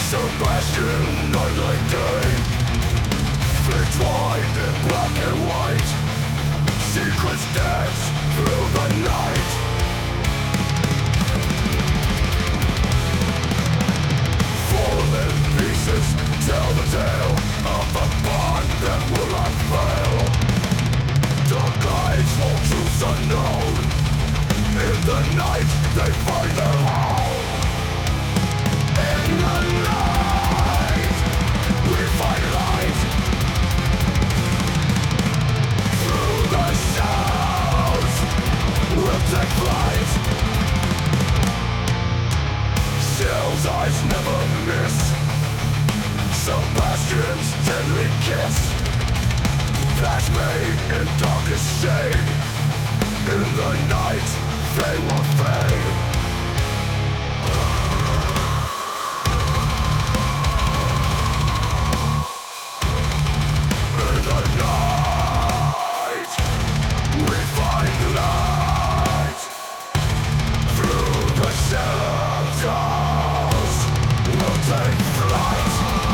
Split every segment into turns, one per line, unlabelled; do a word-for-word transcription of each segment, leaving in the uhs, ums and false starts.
Sebastian, nightly day, intertwined in black and white, secrets dance through the night. Fallen pieces tell the tale of the bond that will not fail. Dark eyes hold truths unknown. In the night they find their home. In the night we find light. Through the shadows we'll take flight. Shell's eyes never miss Sebastian's deadly kiss. Flash made in darkest shade. In the night they will fade. In the night we find light. Through the shadows we'll take flight.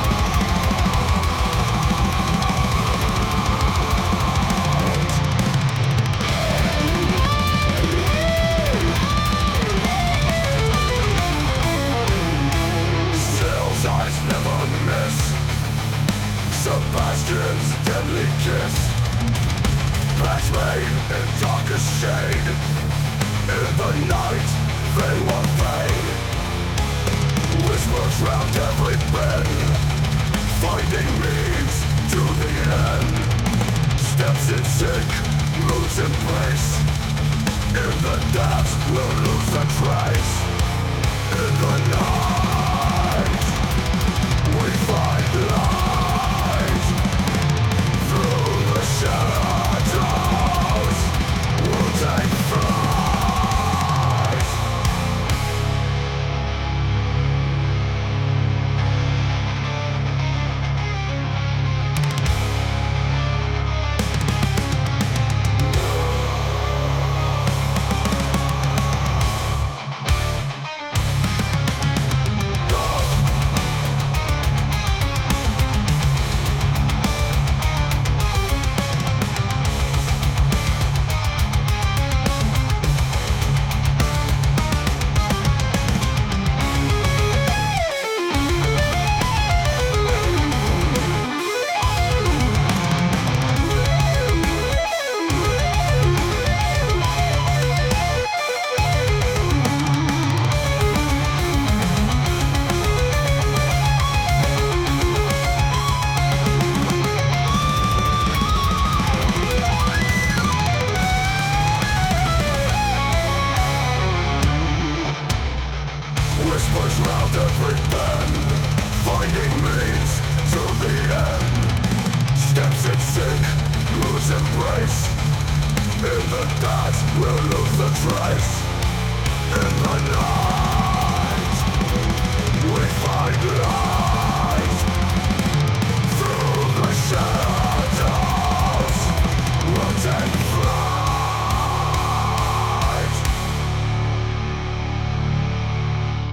Eyes never miss Sebastian's deadly kiss. Patch made in darkest shade. In the night they will fade. Whispers round every bend, finding means to the end. Steps in sync, moves in place. In the depths we'll lose the trace. In the night we find light. Through the shadows we'll take flight. Whispers round every bend, finding means to the end. Steps in sync, lose embrace. In the dance we'll lose the trace. In the night